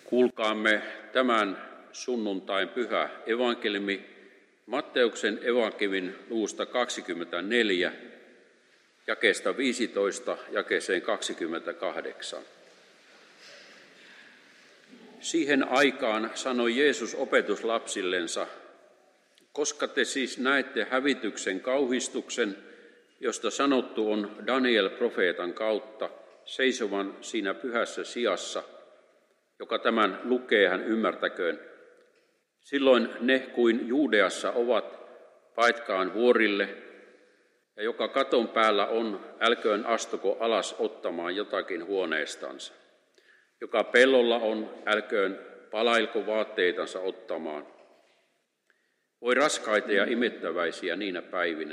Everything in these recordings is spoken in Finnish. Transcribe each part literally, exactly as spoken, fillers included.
Kuulkaamme tämän sunnuntain pyhä evankeliumi Matteuksen evankeliumin luvusta kaksikymmentäneljä, jakeesta viisitoista jakeeseen kaksikymmentäkahdeksan. Siihen aikaan sanoi Jeesus opetuslapsillensa, koska te siis näette hävityksen kauhistuksen, josta sanottu on Daniel profeetan kautta, seisovan siinä pyhässä sijassa, joka tämän lukee, hän ymmärtäköön. Silloin ne kuin Juudeassa ovat, paetkaan vuorille, ja joka katon päällä on, älköön astuko alas ottamaan jotakin huoneestansa. Joka pellolla on, älköön palailko vaatteitansa ottamaan. Voi raskaita ja imettäväisiä niinä päivinä.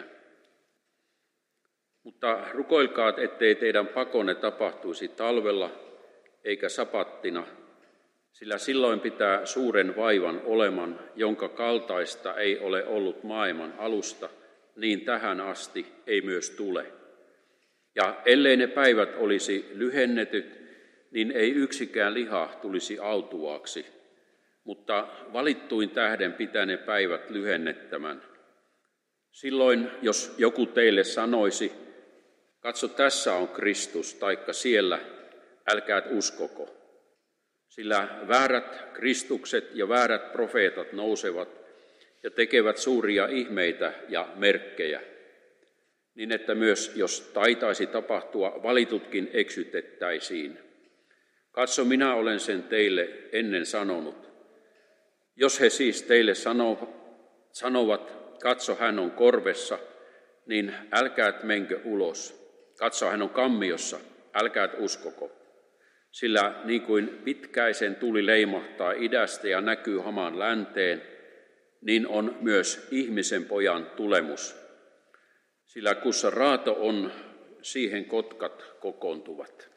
Mutta rukoilkaat, ettei teidän pakonne tapahtuisi talvella eikä sapattina, sillä silloin pitää suuren vaivan oleman, jonka kaltaista ei ole ollut maailman alusta, niin tähän asti ei myös tule. Ja ellei ne päivät olisi lyhennetyt, niin ei yksikään liha tulisi autuaaksi, mutta valittuin tähden pitää ne päivät lyhennettämän. Silloin, jos joku teille sanoisi, katso tässä on Kristus, taikka siellä, älkäät uskoko. Sillä väärät Kristukset ja väärät profeetat nousevat ja tekevät suuria ihmeitä ja merkkejä, niin että myös jos taitaisi tapahtua, valitutkin eksytettäisiin. Katso, minä olen sen teille ennen sanonut. Jos he siis teille sanovat, katso, hän on korvessa, niin älkäät menkö ulos. Katso, hän on kammiossa, älkäät uskoko. Sillä niin kuin pitkäisen tuli leimahtaa idästä ja näkyy hamaan länteen, niin on myös ihmisen pojan tulemus. Sillä kussa raato on, siihen kotkat kokoontuvat.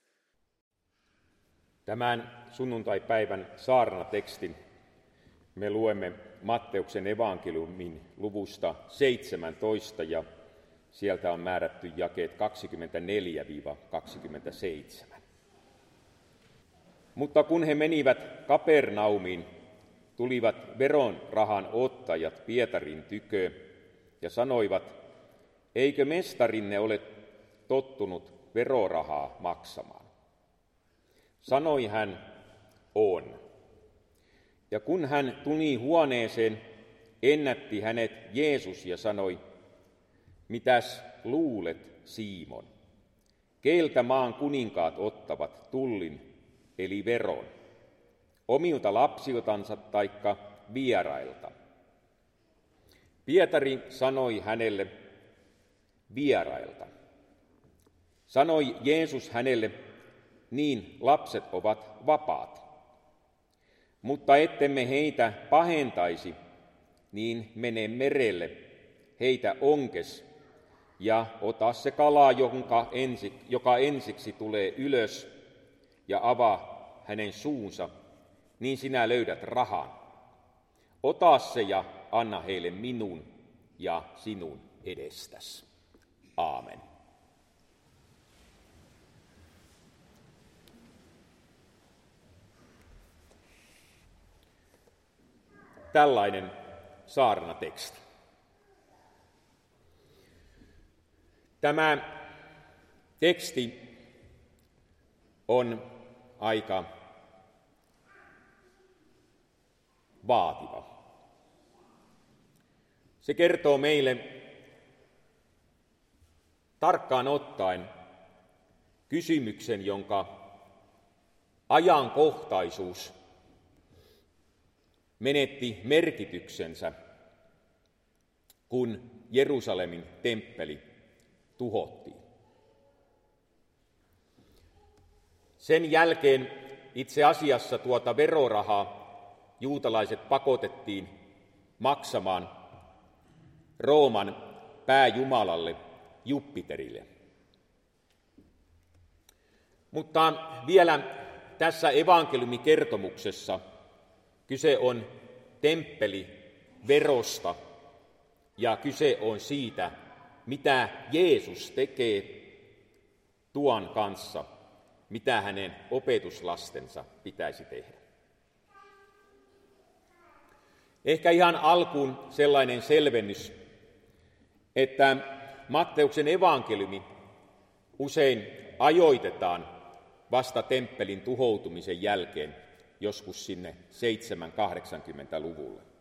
Tämän sunnuntaipäivän saarnatekstin me luemme Matteuksen evankeliumin luvusta seitsemäntoista ja sieltä on määrätty jakeet kaksikymmentäneljä kaksikymmentäseitsemän. Mutta kun he menivät Kapernaumiin, tulivat veronrahan ottajat Pietarin tykö ja sanoivat, eikö mestarinne ole tottunut verorahaa maksamaan? Sanoi hän, on. Ja kun hän tuli huoneeseen, ennätti hänet Jeesus ja sanoi, mitäs luulet, Siimon? Keiltä maan kuninkaat ottavat tullin, eli veron? Omilta lapsiltansa taikka vierailta? Pietari sanoi hänelle, vierailta. Sanoi Jeesus hänelle, niin lapset ovat vapaat. Mutta ettemme heitä pahentaisi, niin mene merelle, heitä onkes, ja ota se kala, jonka ensi, joka ensiksi tulee ylös, ja avaa hänen suunsa, niin sinä löydät rahan. Ota se ja anna heille minun ja sinun edestäsi. Aamen. Tällainen saarnateksti. Tämä teksti on aika vaativa. Se kertoo meille tarkkaan ottaen kysymyksen, jonka ajankohtaisuus menetti merkityksensä, kun Jerusalemin temppeli tuhottiin. Sen jälkeen itse asiassa tuota verorahaa juutalaiset pakotettiin maksamaan Rooman pääjumalalle Jupiterille. Mutta vielä tässä evankeliumikertomuksessa kyse on temppeliverosta ja kyse on siitä, mitä Jeesus tekee tuon kanssa, mitä hänen opetuslastensa pitäisi tehdä. Ehkä ihan alkuun sellainen selvennys, että Matteuksen evankeliumi usein ajoitetaan vasta temppelin tuhoutumisen jälkeen joskus sinne seitsemänkymmentä-kahdeksankymmentäluvulle.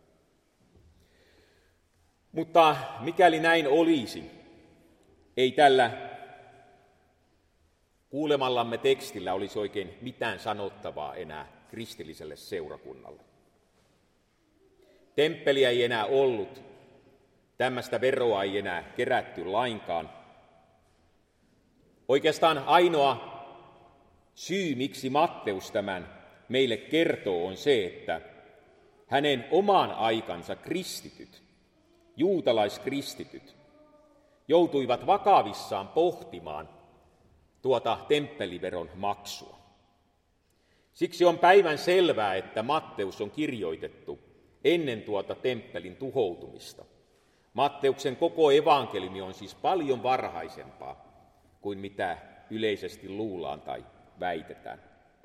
Mutta mikäli näin olisi, ei tällä kuulemallamme tekstillä olisi oikein mitään sanottavaa enää kristilliselle seurakunnalle. Temppeliä ei enää ollut, tämmöistä veroa ei enää kerätty lainkaan. Oikeastaan ainoa syy, miksi Matteus tämän meille kertoo, on se, että hänen oman aikansa kristityt, juutalaiskristityt, joutuivat vakavissaan pohtimaan tuota temppeliveron maksua. Siksi on päivän selvää, että Matteus on kirjoitettu ennen tuota temppelin tuhoutumista. Matteuksen koko evankeliumi on siis paljon varhaisempaa kuin mitä yleisesti luullaan tai väitetään.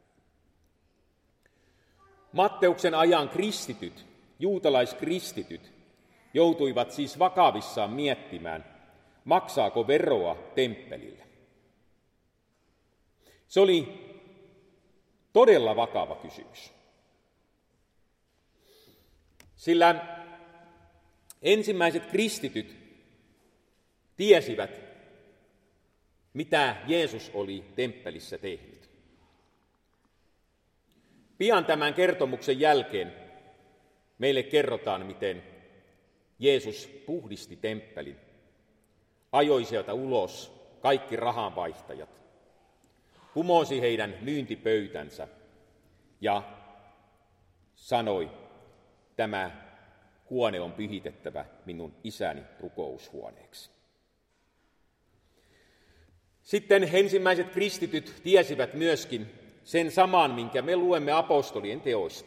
Matteuksen ajan kristityt, juutalaiskristityt, joutuivat siis vakavissaan miettimään, maksaako veroa temppelille. Se oli todella vakava kysymys. Sillä ensimmäiset kristityt tiesivät, mitä Jeesus oli temppelissä tehnyt. Pian tämän kertomuksen jälkeen meille kerrotaan, miten Jeesus puhdisti temppelin, ajoi sieltä ulos kaikki rahanvaihtajat, kumosi heidän myyntipöytänsä ja sanoi, tämä huone on pyhitettävä minun isäni rukoushuoneeksi. Sitten ensimmäiset kristityt tiesivät myöskin sen saman, minkä me luemme apostolien teoista,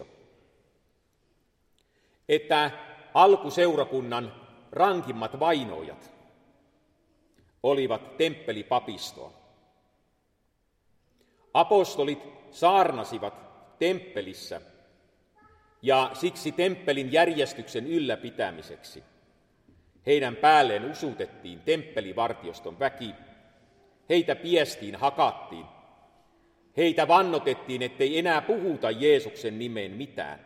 että alkuseurakunnan rankimmat vainoijat olivat temppelipapistoa. Apostolit saarnasivat temppelissä ja siksi temppelin järjestyksen ylläpitämiseksi heidän päälleen usutettiin temppelivartioston väki, heitä piestiin, hakattiin, heitä vannotettiin, ettei enää puhuta Jeesuksen nimeen mitään.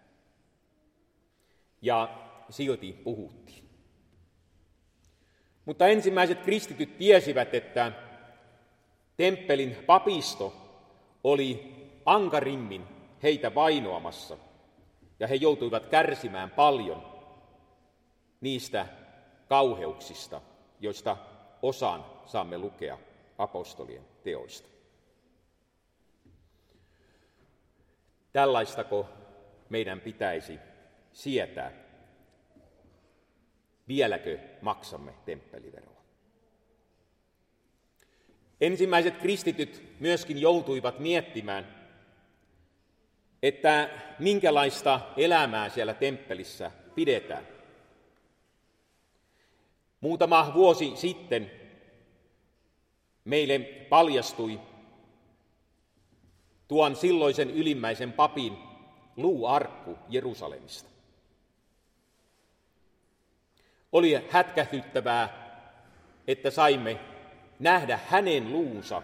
Ja silti puhuttiin. Mutta ensimmäiset kristityt tiesivät, että temppelin papisto oli ankarimmin heitä vainoamassa, ja he joutuivat kärsimään paljon niistä kauheuksista, joista osan saamme lukea apostolien teoista. Tällaistako meidän pitäisi sietää? Vieläkö maksamme temppeliveroa? Ensimmäiset kristityt myöskin joutuivat miettimään, että minkälaista elämää siellä temppelissä pidetään. Muutama vuosi sitten meille paljastui tuon silloisen ylimmäisen papin luuarkku Jerusalemista. Oli hätkähdyttävää, että saimme nähdä hänen luunsa,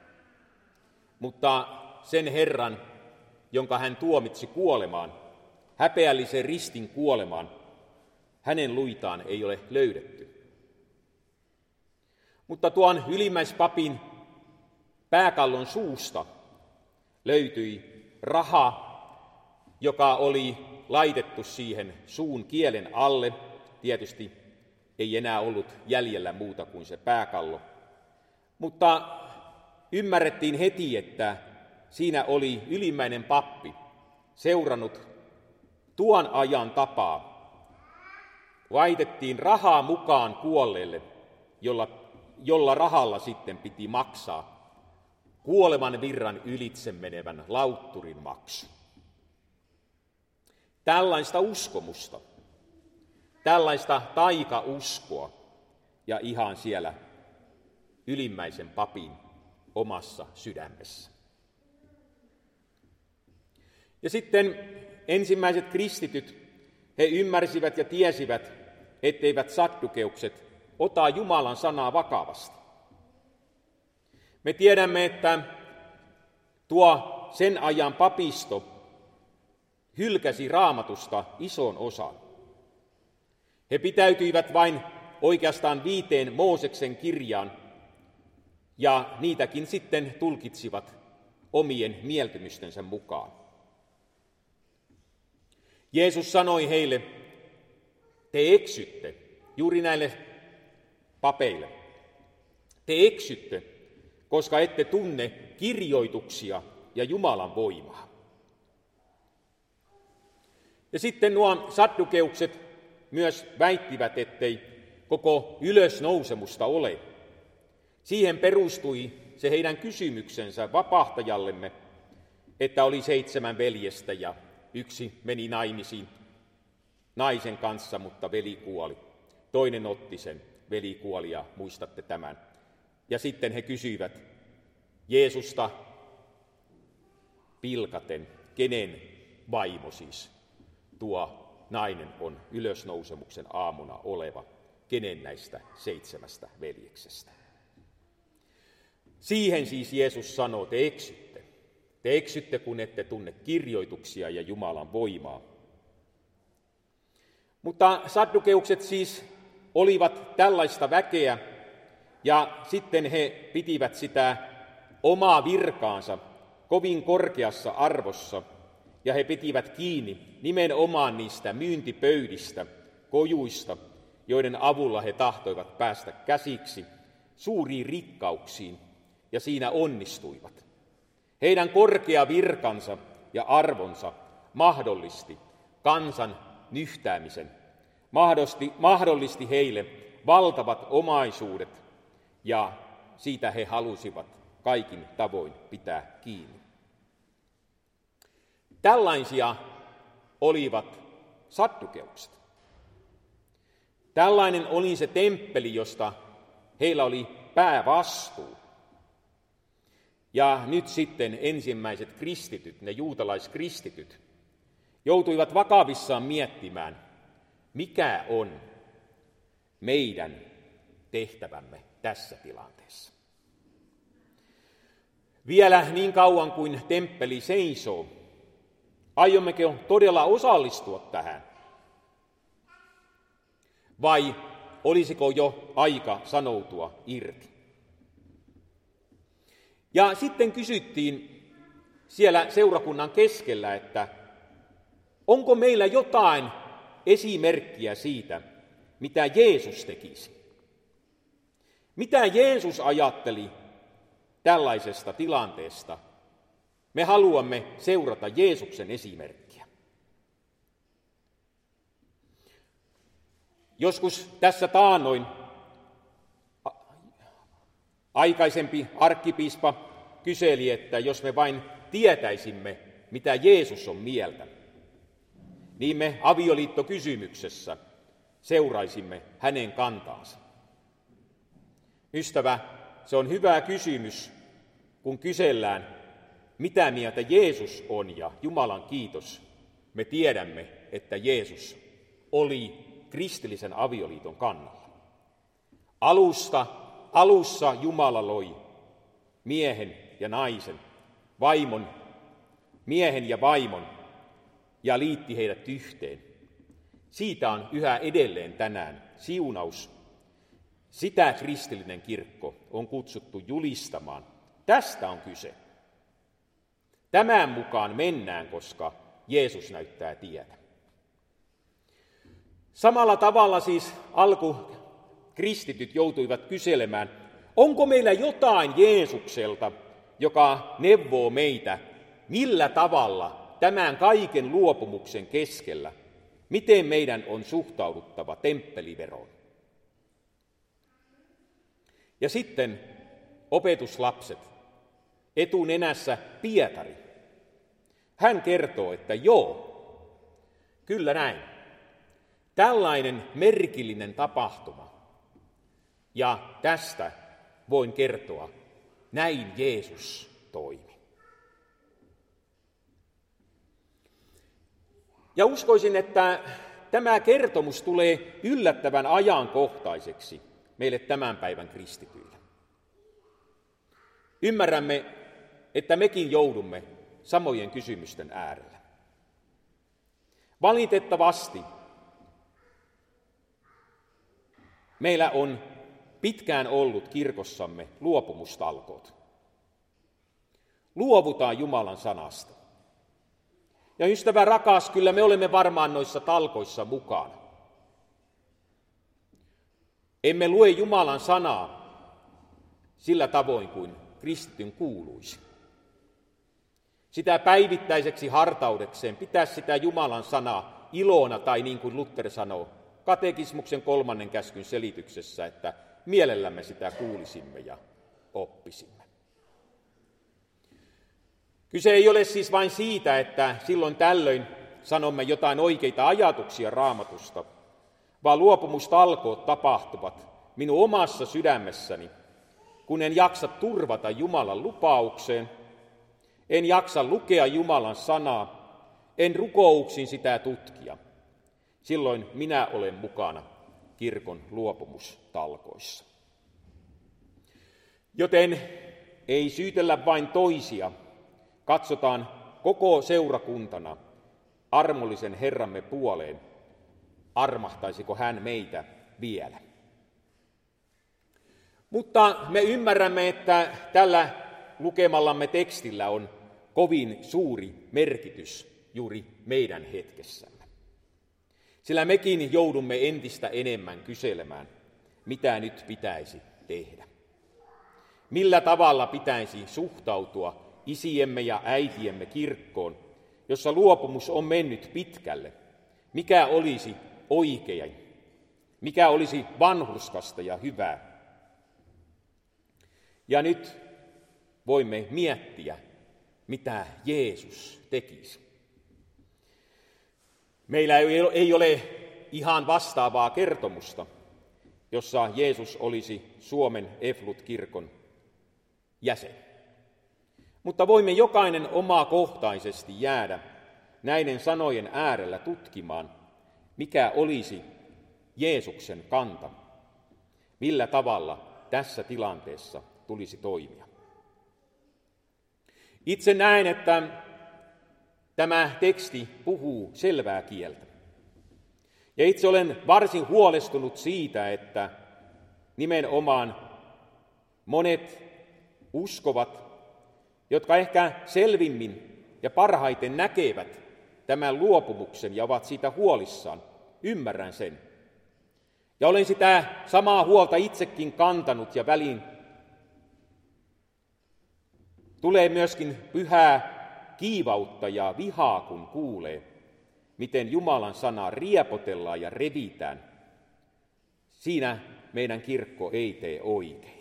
mutta sen Herran, jonka hän tuomitsi kuolemaan, häpeällisen ristin kuolemaan, hänen luitaan ei ole löydetty. Mutta tuon ylimmäispapin pääkallon suusta löytyi raha, joka oli laitettu siihen suun kielen alle. Tietysti ei enää ollut jäljellä muuta kuin se pääkallo. Mutta ymmärrettiin heti, että siinä oli ylimmäinen pappi seurannut tuon ajan tapaa. Laitettiin rahaa mukaan kuolleelle, jolla, jolla rahalla sitten piti maksaa kuoleman virran ylitse menevän lautturin maksu. Tällaista uskomusta, tällaista taikauskoa ja ihan siellä ylimmäisen papin omassa sydämessä. Ja sitten ensimmäiset kristityt he ymmärsivät ja tiesivät, etteivät saddukeukset ota Jumalan sanaa vakavasti. Me tiedämme, että tuo sen ajan papisto hylkäsi Raamatusta ison osan. He pitäytyivät vain oikeastaan viiteen Mooseksen kirjaan, ja niitäkin sitten tulkitsivat omien mieltymystensä mukaan. Jeesus sanoi heille, te eksytte, juuri näille papeille. Te eksytte, koska ette tunne kirjoituksia ja Jumalan voimaa. Ja sitten nuo saddukeukset myös väittivät, ettei koko ylösnousemusta ole. Siihen perustui se heidän kysymyksensä vapahtajallemme, että oli seitsemän veljestä ja yksi meni naimisiin naisen kanssa, mutta veli kuoli. Toinen otti sen, veli kuoli ja muistatte tämän. Ja sitten he kysyivät Jeesusta pilkaten, kenen vaimo siis tuo nainen on ylösnousemuksen aamuna oleva, kenen näistä seitsemästä veljeksestä. Siihen siis Jeesus sanoo, te eksytte. Te eksytte, kun ette tunne kirjoituksia ja Jumalan voimaa. Mutta saddukeukset siis olivat tällaista väkeä, ja sitten he pitivät sitä omaa virkaansa kovin korkeassa arvossa, ja he pitivät kiinni nimenomaan niistä myyntipöydistä, kojuista, joiden avulla he tahtoivat päästä käsiksi suuriin rikkauksiin, ja siinä onnistuivat. Heidän korkea virkansa ja arvonsa mahdollisti kansan nyhtäämisen, mahdollisti, mahdollisti heille valtavat omaisuudet, ja siitä he halusivat kaikin tavoin pitää kiinni. Tällaisia olivat saddukeukset. Tällainen oli se temppeli, josta heillä oli päävastuu. Ja nyt sitten ensimmäiset kristityt, ne juutalaiskristityt, joutuivat vakavissaan miettimään, mikä on meidän tehtävämme tässä tilanteessa. Vielä niin kauan kuin temppeli seisoo, aiommeko todella osallistua tähän? Vai olisiko jo aika sanoutua irti? Ja sitten kysyttiin siellä seurakunnan keskellä, että onko meillä jotain esimerkkiä siitä, mitä Jeesus tekisi? Mitä Jeesus ajatteli tällaisesta tilanteesta? Me haluamme seurata Jeesuksen esimerkkiä. Joskus tässä taannoin aikaisempi arkkipiispa kyseli, että jos me vain tietäisimme, mitä Jeesus on mieltä, niin me avioliittokysymyksessä seuraisimme hänen kantaansa. Ystävä, se on hyvä kysymys, kun kysellään, mitä mieltä Jeesus on, ja Jumalan kiitos, me tiedämme, että Jeesus oli kristillisen avioliiton kannalla. Alusta, alussa Jumala loi miehen ja naisen, vaimon, miehen ja vaimon, ja liitti heidät yhteen. Siitä on yhä edelleen tänään siunaus. Sitä kristillinen kirkko on kutsuttu julistamaan. Tästä on kyse. Tämän mukaan mennään, koska Jeesus näyttää tietä. Samalla tavalla siis alkukristityt joutuivat kyselemään, onko meillä jotain Jeesukselta, joka neuvoo meitä, millä tavalla tämän kaiken luopumuksen keskellä, miten meidän on suhtauduttava temppeliveroon. Ja sitten opetuslapset, etunenässä Pietari. Hän kertoo, että joo, kyllä näin. Tällainen merkillinen tapahtuma. Ja tästä voin kertoa, näin Jeesus toimi. Ja uskoisin, että tämä kertomus tulee yllättävän ajankohtaiseksi meille tämän päivän kristityille. Ymmärrämme, että mekin joudumme samojen kysymysten äärellä. Valitettavasti meillä on pitkään ollut kirkossamme luopumustalkoot. Luovutaan Jumalan sanasta. Ja ystävä rakas, kyllä me olemme varmaan noissa talkoissa mukana. Emme lue Jumalan sanaa sillä tavoin kuin kristityn kuuluisi. Sitä päivittäiseksi hartaudekseen pitäisi sitä Jumalan sanaa ilona, tai niin kuin Luther sanoo katekismuksen kolmannen käskyn selityksessä, että mielellämme sitä kuulisimme ja oppisimme. Kyse ei ole siis vain siitä, että silloin tällöin sanomme jotain oikeita ajatuksia Raamatusta, vaan luopumustalkoot tapahtuvat minun omassa sydämessäni, kun en jaksa turvata Jumalan lupaukseen, en jaksa lukea Jumalan sanaa, en rukouksin sitä tutkia. Silloin minä olen mukana kirkon luopumustalkoissa. Joten ei syytellä vain toisia, katsotaan koko seurakuntana armollisen Herramme puoleen, armahtaisiko hän meitä vielä. Mutta me ymmärrämme, että tällä lukemallamme tekstillä on kovin suuri merkitys juuri meidän hetkessämme. Sillä mekin joudumme entistä enemmän kyselemään, mitä nyt pitäisi tehdä. Millä tavalla pitäisi suhtautua isiemme ja äitiemme kirkkoon, jossa luopumus on mennyt pitkälle? Mikä olisi oikein? Mikä olisi vanhurskasta ja hyvää? Ja nyt voimme miettiä, mitä Jeesus tekisi. Meillä ei ole ihan vastaavaa kertomusta, jossa Jeesus olisi Suomen Eflut-kirkon jäsen. Mutta voimme jokainen omakohtaisesti jäädä näiden sanojen äärellä tutkimaan, mikä olisi Jeesuksen kanta, millä tavalla tässä tilanteessa tulisi toimia. Itse näen, että tämä teksti puhuu selvää kieltä. Ja itse olen varsin huolestunut siitä, että nimenomaan monet uskovat, jotka ehkä selvimmin ja parhaiten näkevät tämän luopumuksen ja ovat siitä huolissaan, ymmärrän sen. Ja olen sitä samaa huolta itsekin kantanut ja väliin tulee myöskin pyhää kiivautta ja vihaa, kun kuulee, miten Jumalan sanaa riepotellaan ja revitään. Siinä meidän kirkko ei tee oikein.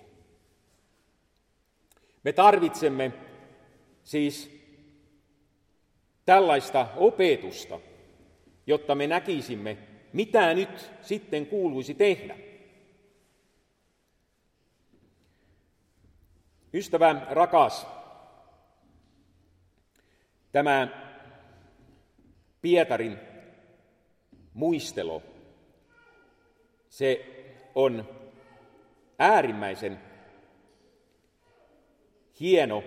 Me tarvitsemme siis tällaista opetusta, jotta me näkisimme, mitä nyt sitten kuuluisi tehdä. Ystävä rakas, tämä Pietarin muistelo, se on äärimmäisen hieno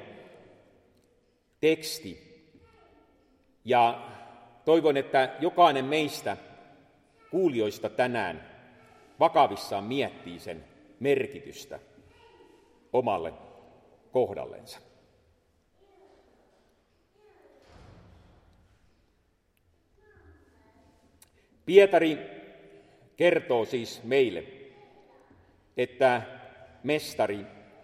teksti ja toivon, että jokainen meistä kuulijoista tänään vakavissaan miettii sen merkitystä omalle kohdallensa. Pietari kertoo siis meille, että mestari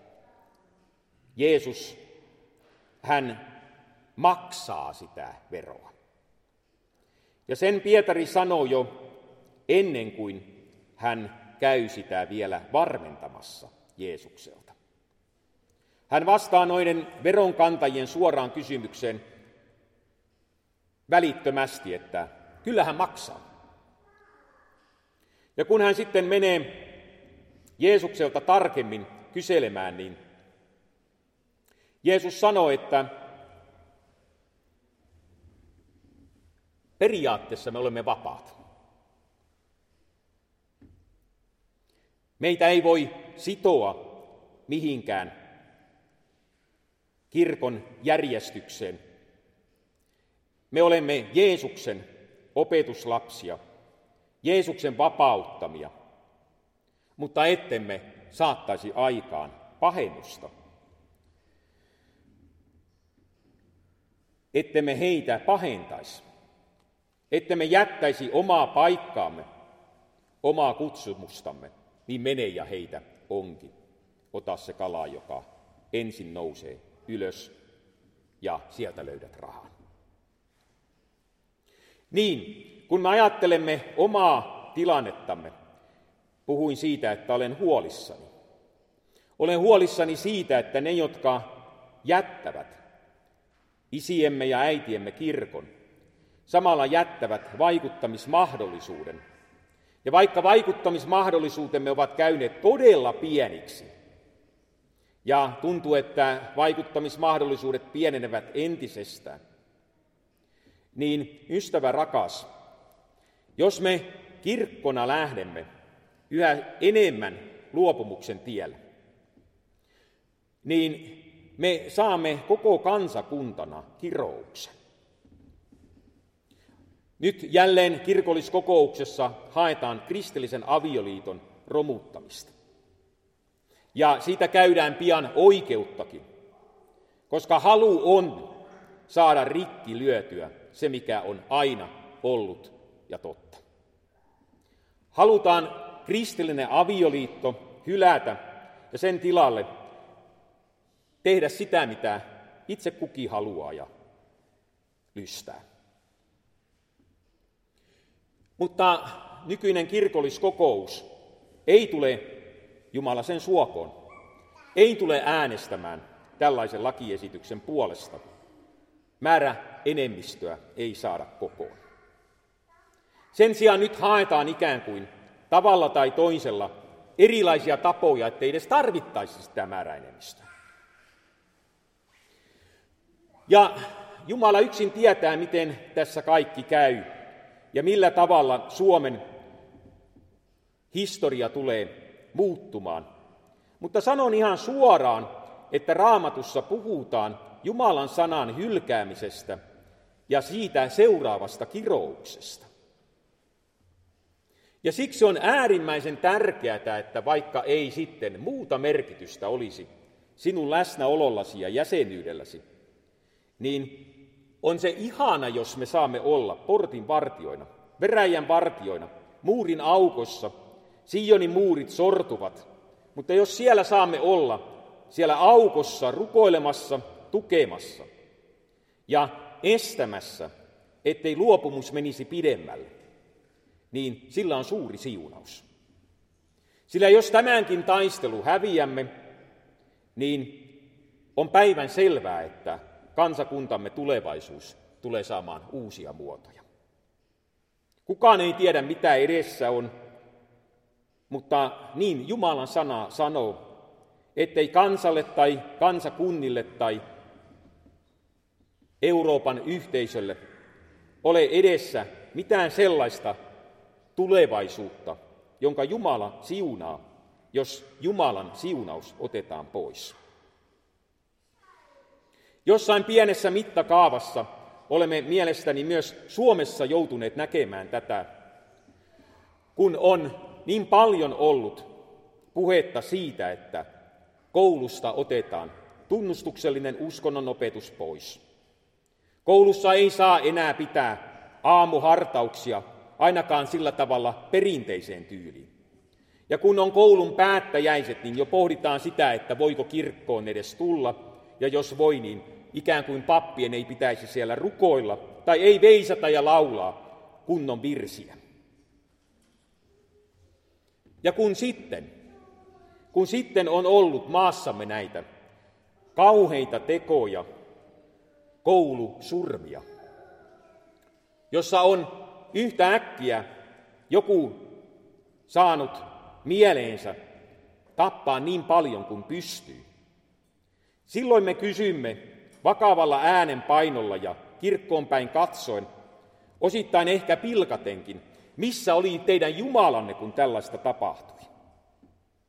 Jeesus, hän maksaa sitä veroa. Ja sen Pietari sanoo jo ennen kuin hän käy sitä vielä varmentamassa Jeesukselta. Hän vastaa noiden veronkantajien suoraan kysymykseen välittömästi, että kyllä hän maksaa. Ja kun hän sitten menee Jeesukselta tarkemmin kyselemään, niin Jeesus sanoi, että periaatteessa me olemme vapaat. Meitä ei voi sitoa mihinkään kirkon järjestykseen. Me olemme Jeesuksen opetuslapsia, Jeesuksen vapauttamia, mutta ettemme saattaisi aikaan pahennusta. Ettemme heitä pahentaisi, ettemme jättäisi omaa paikkaamme, omaa kutsumustamme, niin mene ja heitä onkin. Ota se kala, joka ensin nousee ylös ja sieltä löydät rahan. Niin, kun me ajattelemme omaa tilannettamme, puhuin siitä, että olen huolissani. Olen huolissani siitä, että ne, jotka jättävät isiemme ja äitiemme kirkon, samalla jättävät vaikuttamismahdollisuuden. Ja vaikka vaikuttamismahdollisuutemme ovat käyneet todella pieniksi, ja tuntuu, että vaikuttamismahdollisuudet pienenevät entisestään, niin ystävä rakas, jos me kirkkona lähdemme yhä enemmän luopumuksen tielle, niin me saamme koko kansakuntana kirouksen. Nyt jälleen kirkolliskokouksessa haetaan kristillisen avioliiton romuttamista. Ja siitä käydään pian oikeuttakin, koska halu on saada rikki lyötyä se, mikä on aina ollut ja totta. Halutaan kristillinen avioliitto hylätä ja sen tilalle tehdä sitä, mitä itse kukin haluaa ja lystää. Mutta nykyinen kirkolliskokous ei tule, Jumala sen suokoon, ei tule äänestämään tällaisen lakiesityksen puolesta. Määrä enemmistöä ei saada kokoon. Sen sijaan nyt haetaan ikään kuin tavalla tai toisella erilaisia tapoja, ettei edes tarvittaisi sitä määräenemmistöä. Ja Jumala yksin tietää, miten tässä kaikki käy ja millä tavalla Suomen historia tulee muuttumaan. Mutta sanon ihan suoraan, että Raamatussa puhutaan Jumalan sanan hylkäämisestä ja siitä seuraavasta kirouksesta. Ja siksi on äärimmäisen tärkeää, että vaikka ei sitten muuta merkitystä olisi sinun läsnäolollasi ja jäsenyydelläsi, niin on se ihana, jos me saamme olla portin vartioina, veräjän vartioina, muurin aukossa, Sionin muurit sortuvat, mutta jos siellä saamme olla, siellä aukossa rukoilemassa, tukemassa ja estämässä, ettei luopumus menisi pidemmälle, niin sillä on suuri siunaus. Sillä jos tämänkin taistelu häviämme, niin on päivän selvää, että kansakuntamme tulevaisuus tulee saamaan uusia muotoja. Kukaan ei tiedä, mitä edessä on, mutta niin Jumalan sana sanoo, ettei kansalle tai kansakunnille tai Euroopan yhteisölle ole edessä mitään sellaista tulevaisuutta, jonka Jumala siunaa, jos Jumalan siunaus otetaan pois. Jossain pienessä mittakaavassa olemme mielestäni myös Suomessa joutuneet näkemään tätä, kun on niin paljon ollut puhetta siitä, että koulusta otetaan tunnustuksellinen uskonnonopetus pois. Koulussa ei saa enää pitää aamuhartauksia, ainakaan sillä tavalla perinteiseen tyyliin. Ja kun on koulun päättäjäiset, niin jo pohditaan sitä, että voiko kirkkoon edes tulla, ja jos voi, niin ikään kuin pappien ei pitäisi siellä rukoilla, tai ei veisata ja laulaa kunnon virsiä. Ja kun sitten, kun sitten on ollut maassamme näitä kauheita tekoja, koulusurmia, jossa on yhtä äkkiä joku saanut mieleensä tappaa niin paljon kuin pystyy. Silloin me kysymme vakavalla äänenpainolla ja kirkkoon päin katsoen, osittain ehkä pilkatenkin, missä oli teidän Jumalanne, kun tällaista tapahtui?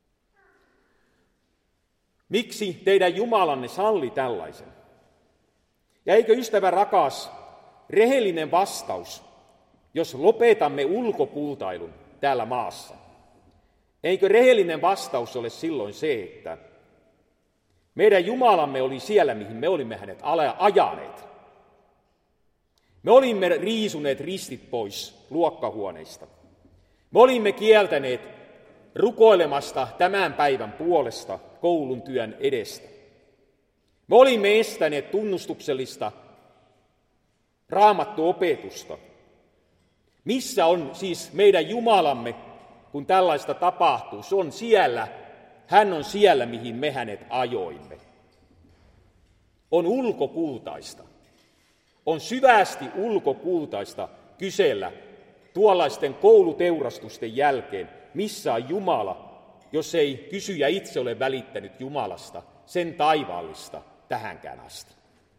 Miksi teidän Jumalanne salli tällaisen? Ja eikö, ystävä rakas, rehellinen vastaus, jos lopetamme ulkokultailun täällä maassa? Eikö rehellinen vastaus ole silloin se, että meidän Jumalamme oli siellä, mihin me olimme hänet ajaneet? Me olimme riisuneet ristit pois luokkahuoneista. Me olimme kieltäneet rukoilemasta tämän päivän puolesta koulun työn edestä. Me olimme estäneet tunnustuksellista raamattuopetusta. Missä on siis meidän Jumalamme, kun tällaista tapahtuu? Se on siellä, hän on siellä, mihin me hänet ajoimme. On ulkokultaista. On syvästi ulkokultaista kysellä tuollaisten kouluteurastusten jälkeen, missä on Jumala, jos ei kysyjä itse ole välittänyt Jumalasta, sen taivaallista tähänkään asti.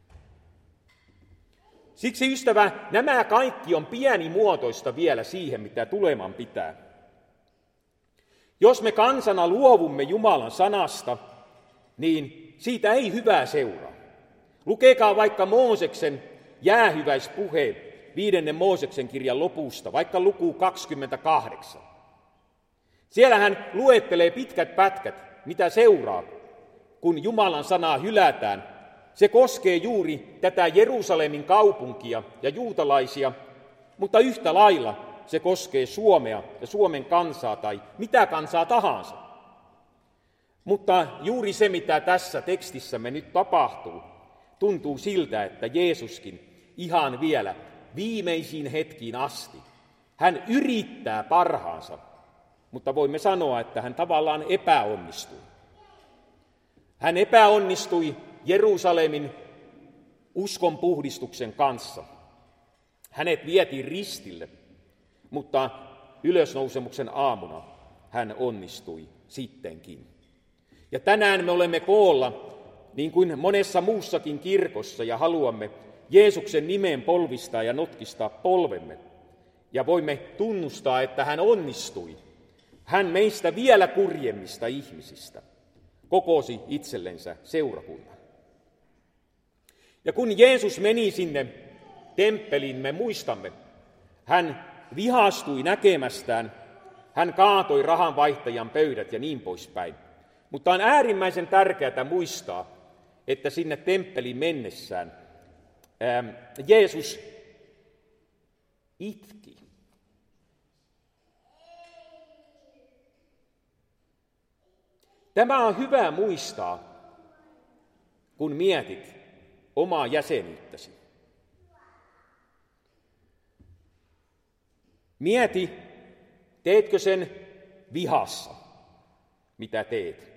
Siksi, ystävä, nämä kaikki on pienimuotoista vielä siihen, mitä tuleman pitää. Jos me kansana luovumme Jumalan sanasta, niin siitä ei hyvää seuraa. Lukekaa vaikka Mooseksen jäähyväispuhe viidennen Mooseksen kirjan lopusta, vaikka luku kaksikymmentäkahdeksan. Siellä hän luettelee pitkät pätkät, mitä seuraa, kun Jumalan sanaa hylätään. Se koskee juuri tätä Jerusalemin kaupunkia ja juutalaisia, mutta yhtä lailla se koskee Suomea ja Suomen kansaa tai mitä kansaa tahansa. Mutta juuri se, mitä tässä tekstissämme nyt tapahtuu, tuntuu siltä, että Jeesuskin ihan vielä viimeisiin hetkiin asti, hän yrittää parhaansa, mutta voimme sanoa, että hän tavallaan epäonnistui. Hän epäonnistui Jerusalemin uskonpuhdistuksen kanssa. Hänet vietiin ristille, mutta ylösnousemuksen aamuna hän onnistui sittenkin. Ja tänään me olemme koolla, niin kuin monessa muussakin kirkossa, ja haluamme Jeesuksen nimeen polvistaa ja notkistaa polvemme. Ja voimme tunnustaa, että hän onnistui. Hän meistä vielä kurjemmista ihmisistä kokosi itsellensä seurakunnan. Ja kun Jeesus meni sinne temppeliin, me muistamme, hän vihastui näkemästään, hän kaatoi rahanvaihtajan pöydät ja niin poispäin. Mutta on äärimmäisen tärkeää muistaa, että sinne temppeliin mennessään ää, Jeesus itki. Tämä on hyvä muistaa, kun mietit omaa jäsenyyttäsi. Mieti, teetkö sen vihassa, mitä teet.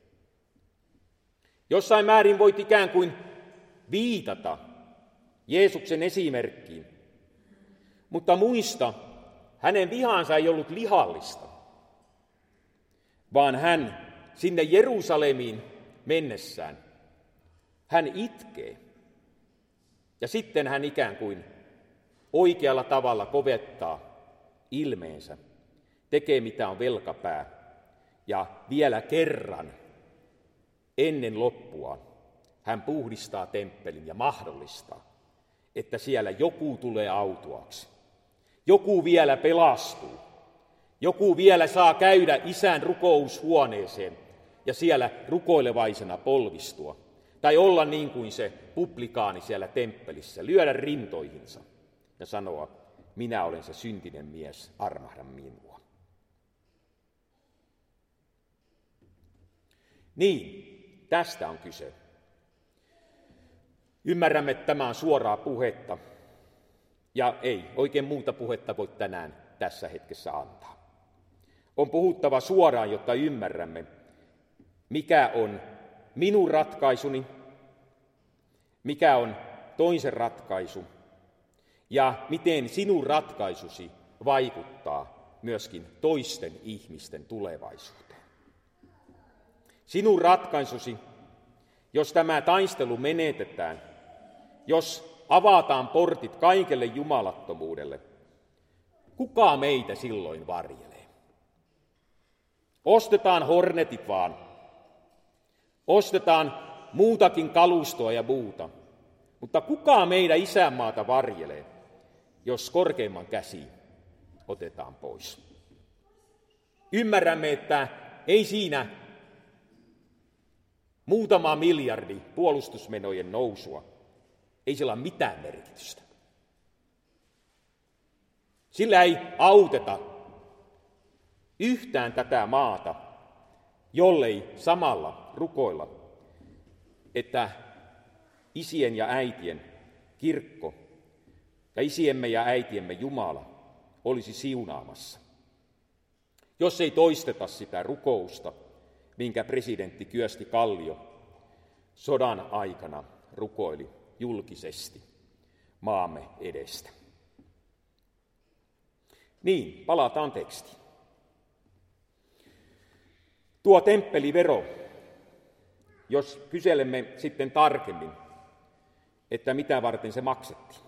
Jossain määrin voit ikään kuin viitata Jeesuksen esimerkkiin, mutta muista, hänen vihansa ei ollut lihallista, vaan hän sinne Jerusalemiin mennessään, hän itkee. Ja sitten hän ikään kuin oikealla tavalla kovettaa ilmeensä, tekee mitä on velkapää ja vielä kerran ennen loppuaan hän puhdistaa temppelin ja mahdollistaa, että siellä joku tulee autuaksi. Joku vielä pelastuu. Joku vielä saa käydä isän rukoushuoneeseen ja siellä rukoilevaisena polvistua. Tai olla niin kuin se publikaani siellä temppelissä, lyödä rintoihinsa ja sanoa, minä olen se syntinen mies, armahda minua. Niin, tästä on kyse. Ymmärrämme, että tämä on suoraa puhetta, ja ei oikein muuta puhetta voi tänään tässä hetkessä antaa. On puhuttava suoraan, jotta ymmärrämme, mikä on minun ratkaisuni, mikä on toisen ratkaisu, ja miten sinun ratkaisusi vaikuttaa myöskin toisten ihmisten tulevaisuuteen. Sinun ratkaisusi, jos tämä taistelu menetetään, jos avataan portit kaikelle jumalattomuudelle, kuka meitä silloin varjelee? Ostetaan hornetit vaan. Ostetaan muutakin kalustoa ja muuta. Mutta kuka meidän isänmaata varjelee, jos korkeimman käsi otetaan pois? Ymmärrämme, että ei siinä muutama miljardi puolustusmenojen nousua, ei sillä ole mitään merkitystä. Sillä ei auteta yhtään tätä maata, jollei samalla rukoilla, että isien ja äitien kirkko ja isiemme ja äitiemme Jumala olisi siunaamassa. Jos ei toisteta sitä rukousta, minkä presidentti Kyösti Kallio sodan aikana rukoili julkisesti maamme edestä. Niin, palataan tekstiin. Tuo temppelivero, jos kyselemme sitten tarkemmin, että mitä varten se maksettiin,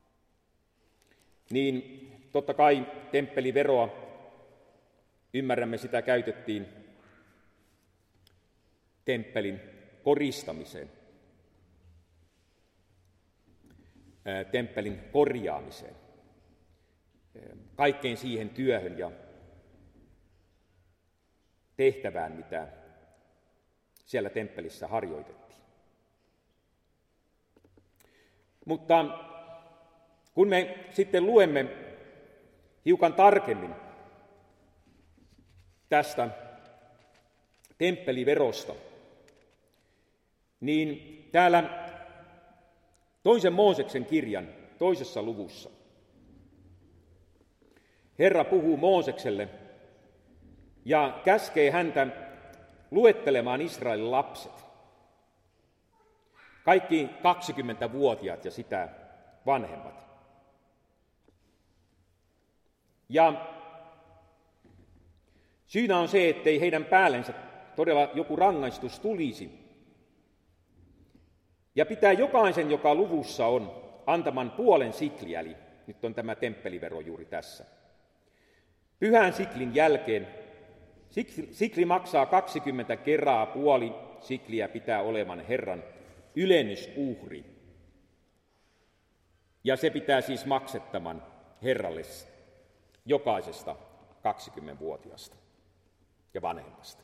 niin totta kai temppeliveroa, ymmärrämme, sitä käytettiin temppelin koristamiseen, temppelin korjaamiseen, kaikkeen siihen työhön ja tehtävään, mitä siellä temppelissä harjoitettiin. Mutta kun me sitten luemme hiukan tarkemmin tästä temppeliverosta, niin täällä toisen Mooseksen kirjan toisessa luvussa Herra puhuu Moosekselle ja käskee häntä luettelemaan Israelin lapset, kaikki kaksikymmentävuotiaat ja sitä vanhemmat. Ja syynä on se, ettei heidän päällensä todella joku rangaistus tulisi. Ja pitää jokaisen, joka luvussa on, antaman puolen sikliä, eli nyt on tämä temppelivero juuri tässä. Pyhän siklin jälkeen sikli, sikli maksaa kaksikymmentä kerraa, puoli sikliä pitää olevan Herran ylennysuhri. Ja se pitää siis maksettaman Herralle jokaisesta kaksikymmentävuotiaasta ja vanhemmasta.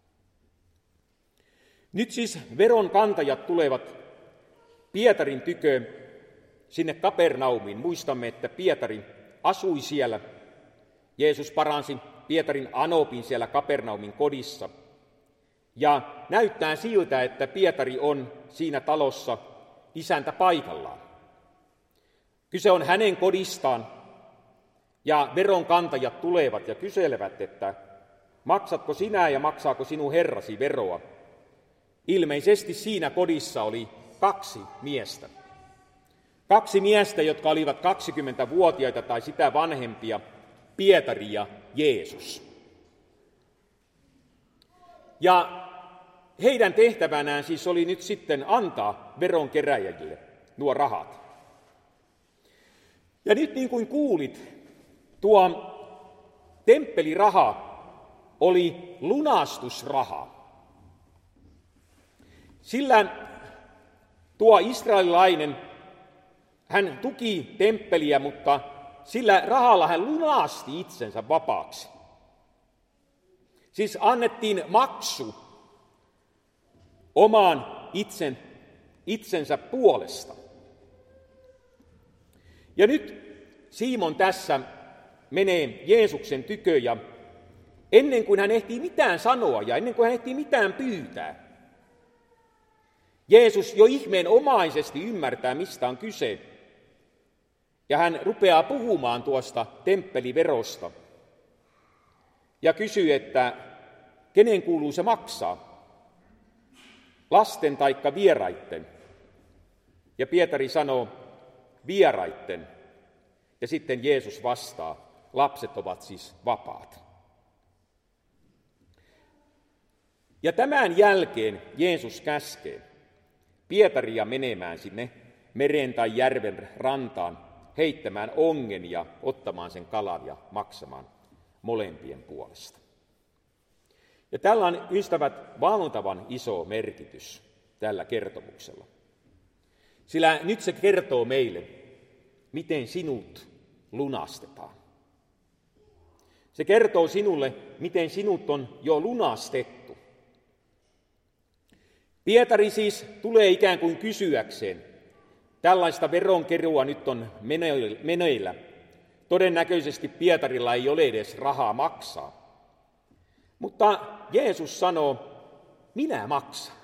Nyt siis veronkantajat tulevat Pietarin tykö sinne Kapernaumiin. Muistamme, että Pietari asui siellä. Jeesus paransi Pietarin anopin siellä Kapernaumin kodissa. Ja näyttää siltä, että Pietari on siinä talossa isäntä paikallaan. Kyse on hänen kodistaan, ja veronkantajat tulevat ja kyselevät, että maksatko sinä ja maksaako sinun herrasi veroa? Ilmeisesti siinä kodissa oli kaksi miestä. Kaksi miestä, jotka olivat kaksikymmentävuotiaita tai sitä vanhempia, Pietari ja Jeesus. Ja heidän tehtävänään siis oli nyt sitten antaa veronkeräjäjille nuo rahat. Ja nyt niin kuin kuulit, tuo temppeliraha oli lunastusraha. Sillä tuo israelilainen, hän tuki temppeliä, mutta sillä rahalla hän lunasti itsensä vapaaksi. Siis annettiin maksu omaan itsen, itsensä puolesta. Ja nyt Simon tässä menee Jeesuksen tykö ja ennen kuin hän ehtii mitään sanoa ja ennen kuin hän ehtii mitään pyytää, Jeesus jo ihmeenomaisesti ymmärtää, mistä on kyse. Ja hän rupeaa puhumaan tuosta temppeliverosta ja kysyy, että kenen kuuluu se maksaa? Lasten taikka vieraitten? Ja Pietari sanoo, vieraitten. Ja sitten Jeesus vastaa, lapset ovat siis vapaat. Ja tämän jälkeen Jeesus käskee Pietaria menemään sinne meren tai järven rantaan, heittämään ongen ja ottamaan sen kalan ja maksamaan molempien puolesta. Ja tällä on, ystävät, valtavan iso merkitys tällä kertomuksella. Sillä nyt se kertoo meille, miten sinut lunastetaan. Se kertoo sinulle, miten sinut on jo lunastettu. Pietari siis tulee ikään kuin kysyäkseen. Tällaista veronkerua nyt on meneillä. Todennäköisesti Pietarilla ei ole edes rahaa maksaa. Mutta Jeesus sanoo, minä maksan.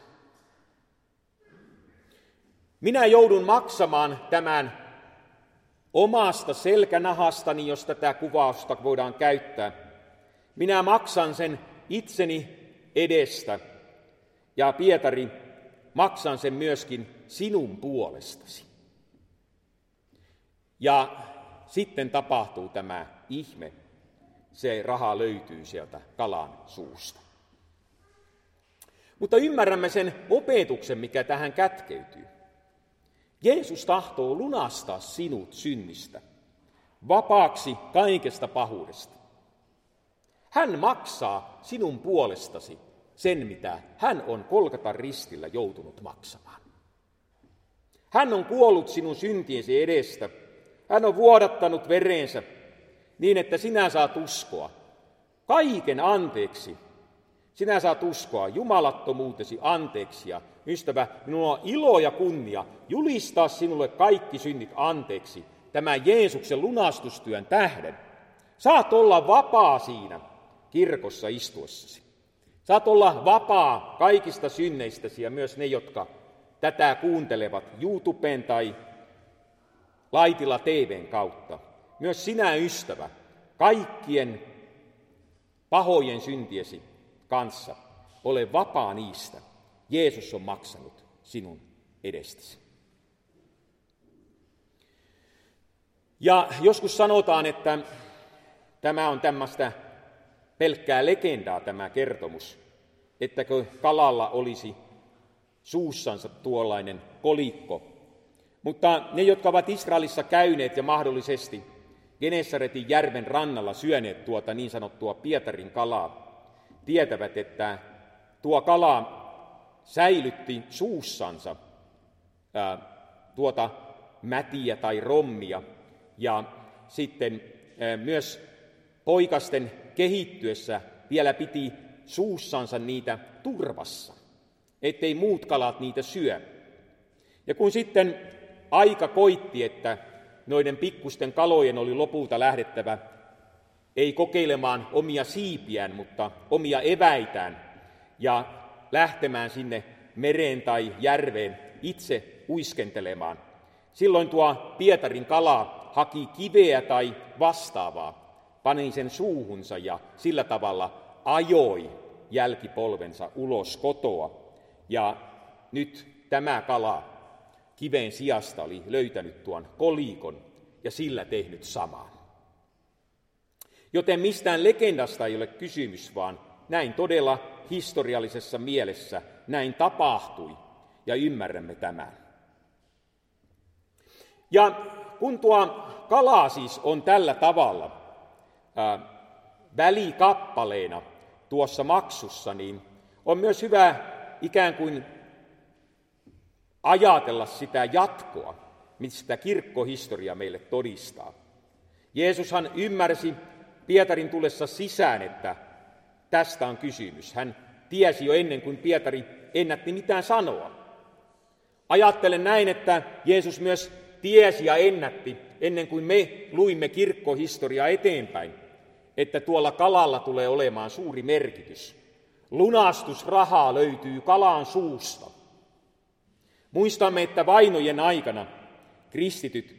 Minä joudun maksamaan tämän omasta selkänahastani, jos tätä kuvausta voidaan käyttää. Minä maksan sen itseni edestä. Ja Pietari, maksan sen myöskin sinun puolestasi. Ja sitten tapahtuu tämä ihme. Se raha löytyy sieltä kalan suusta. Mutta ymmärrämme sen opetuksen, mikä tähän kätkeytyy. Jeesus tahtoo lunastaa sinut synnistä, vapaaksi kaikesta pahuudesta. Hän maksaa sinun puolestasi sen, mitä hän on Golgatan ristillä joutunut maksamaan. Hän on kuollut sinun syntiesi edestä. Hän on vuodattanut verensä niin, että sinä saat uskoa kaiken anteeksi. Sinä saat uskoa jumalattomuutesi anteeksi. Ja ystävä, minulla on ilo ja kunnia julistaa sinulle kaikki synnit anteeksi tämän Jeesuksen lunastustyön tähden. Saat olla vapaa siinä kirkossa istuessasi. Saat olla vapaa kaikista synneistäsi ja myös ne, jotka tätä kuuntelevat YouTuben tai Laitila T V:n kautta. Myös sinä, ystävä, kaikkien pahojen syntiesi kanssa ole vapaa niistä. Jeesus on maksanut sinun edestäsi. Ja joskus sanotaan, että tämä on tämmöistä pelkkää legendaa tämä kertomus, ettäkö kalalla olisi suussansa tuollainen kolikko. Mutta ne, jotka ovat Israelissa käyneet ja mahdollisesti Genesaretin järven rannalla syöneet tuota niin sanottua Pietarin kalaa, tietävät, että tuo kala säilytti suussansa ää, tuota mätiä tai rommia, ja sitten ää, myös poikasten kehittyessä vielä piti suussansa niitä turvassa, ettei muut kalat niitä syö. Ja kun sitten aika koitti, että noiden pikkusten kalojen oli lopulta lähdettävä ei kokeilemaan omia siipiään, mutta omia eväitään ja lähtemään sinne mereen tai järveen itse uiskentelemaan. Silloin tuo Pietarin kala haki kiveä tai vastaavaa, pani sen suuhunsa ja sillä tavalla ajoi jälkipolvensa ulos kotoa. Ja nyt tämä kala kiven sijasta oli löytänyt tuon kolikon ja sillä tehnyt samaa. Joten mistään legendasta ei ole kysymys, vaan näin todella historiallisessa mielessä näin tapahtui ja ymmärrämme tämän. Ja kun tuo kala siis on tällä tavalla ää, välikappaleena tuossa maksussa, niin on myös hyvä ikään kuin ajatella sitä jatkoa, mistä kirkkohistoria meille todistaa. Jeesushan ymmärsi Pietarin tullessa sisään, että tästä on kysymys. Hän tiesi jo ennen kuin Pietari ennätti mitään sanoa. Ajattelen näin, että Jeesus myös tiesi ja ennätti, ennen kuin me luimme kirkkohistoriaa eteenpäin, että tuolla kalalla tulee olemaan suuri merkitys. Lunastusrahaa löytyy kalan suusta. Muistamme, että vainojen aikana kristityt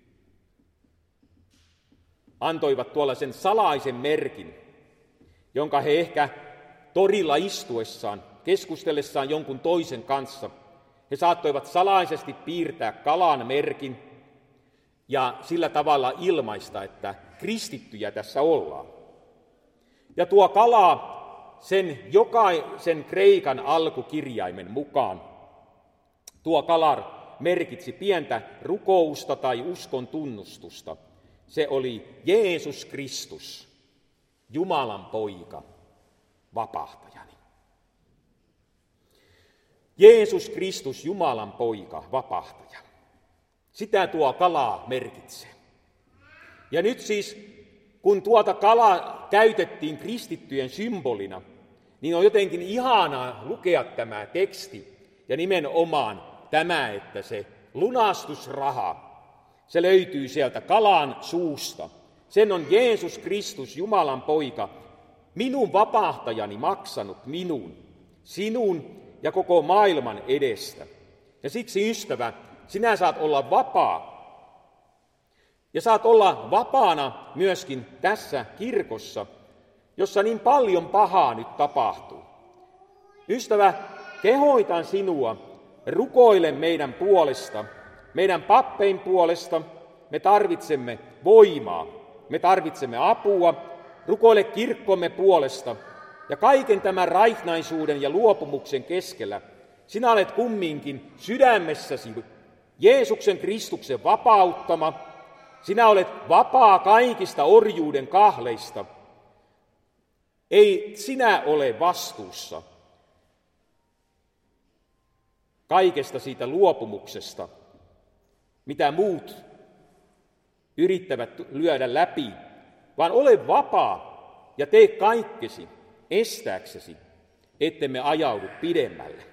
antoivat tuollaisen salaisen merkin, jonka he ehkä torilla istuessaan, keskustellessaan jonkun toisen kanssa, he saattoivat salaisesti piirtää kalan merkin ja sillä tavalla ilmaista, että kristittyjä tässä ollaan. Ja tuo kala, sen jokaisen kreikan alkukirjaimen mukaan, tuo kala merkitsi pientä rukousta tai uskon tunnustusta. Se oli Jeesus Kristus, Jumalan poika, vapahtajani. Jeesus Kristus, Jumalan poika, vapahtaja. Sitä tuo kala merkitsee. Ja nyt siis, kun tuota kalaa käytettiin kristittyjen symbolina, niin on jotenkin ihanaa lukea tämä teksti ja nimenomaan tämä, että se lunastusraha, se löytyy sieltä kalan suusta. Sen on Jeesus Kristus, Jumalan poika, minun vapahtajani maksanut minun, sinun ja koko maailman edestä. Ja siksi, ystävä, sinä saat olla vapaa. Ja saat olla vapaana myöskin tässä kirkossa, jossa niin paljon pahaa nyt tapahtuu. Ystävä, kehoitan sinua, rukoile meidän puolesta, meidän pappein puolesta. Me tarvitsemme voimaa, me tarvitsemme apua, rukoile kirkkomme puolesta. Ja kaiken tämän raihnaisuuden ja luopumuksen keskellä sinä olet kumminkin sydämessäsi Jeesuksen Kristuksen vapauttama. Sinä olet vapaa kaikista orjuuden kahleista. Ei sinä ole vastuussa kaikesta siitä luopumuksesta, mitä muut yrittävät lyödä läpi, vaan ole vapaa ja tee kaikkesi estääksesi, ettemme ajaudu pidemmälle.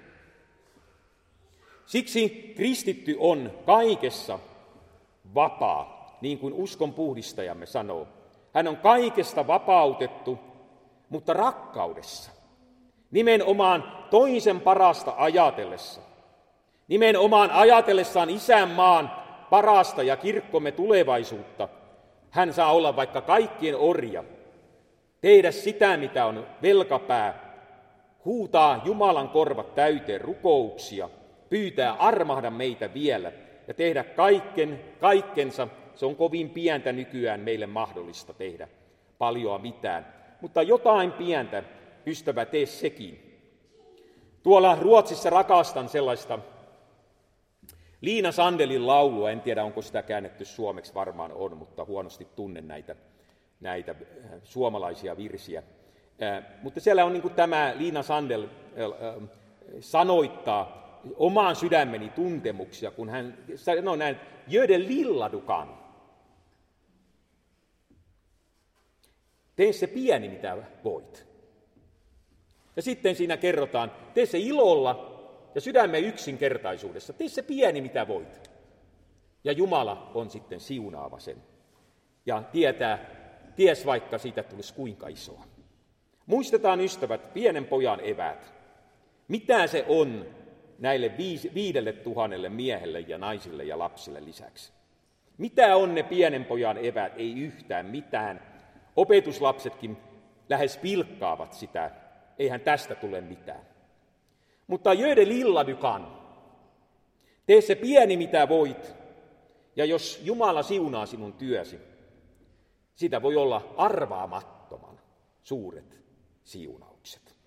Siksi kristitty on kaikessa vapaa, niin kuin uskon puhdistajamme sanoo. Hän on kaikesta vapautettu, mutta rakkaudessa. Nimenomaan toisen parasta ajatellessa. Nimenomaan ajatellessaan isänmaan parasta ja kirkkomme tulevaisuutta. Hän saa olla vaikka kaikkien orja. Tehdä sitä, mitä on velkapää. Huutaa Jumalan korvat täyteen rukouksia. Pyytää armahda meitä vielä. Ja tehdä kaiken, kaikkensa. Se on kovin pientä nykyään meille mahdollista tehdä paljoa mitään. Mutta jotain pientä, ystävä, tee sekin. Tuolla Ruotsissa rakastan sellaista Liina Sandelin laulua. En tiedä, onko sitä käännetty suomeksi, varmaan on, mutta huonosti tunnen näitä, näitä suomalaisia virsiä. Äh, mutta siellä on niin kuin tämä Liina Sandel äh, äh, sanoittaa omaan sydämeni tuntemuksia, kun hän sanoo näin, jöde lilladukan. Tee se pieni, mitä voit. Ja sitten siinä kerrotaan, tee se ilolla ja sydämen yksinkertaisuudessa. Tee se pieni, mitä voit. Ja Jumala on sitten siunaava sen. Ja tietää, ties vaikka siitä tulisi kuinka isoa. Muistetaan, ystävät, pienen pojan eväät. Mitä se on näille viidelle tuhannelle miehelle ja naisille ja lapsille lisäksi? Mitä on ne pienen pojan eväät? Ei yhtään mitään. Opetuslapsetkin lähes pilkkaavat sitä. Eihän tästä tule mitään. Mutta jöde lilladykan. Tee se pieni, mitä voit. Ja jos Jumala siunaa sinun työsi, siitä voi olla arvaamattoman suuret siunaukset.